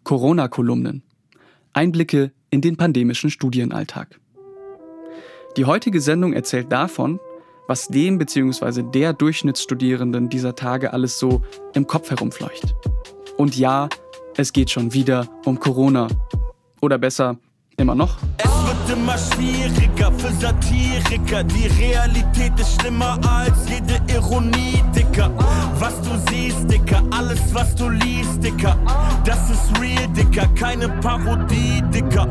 Corona-Kolumnen. Einblicke in den pandemischen Studienalltag. Die heutige Sendung erzählt davon, was dem bzw. der Durchschnittsstudierenden dieser Tage alles so im Kopf herumfleucht. Und ja, es geht schon wieder um Corona. Oder besser, immer noch. Es wird immer schwieriger für Satiriker. Die Realität ist schlimmer als jede Ironie, Dicker. Was du siehst, Dicker, alles was du liest, Dicker. Das ist real, Dicker, keine Parodie, Dicker.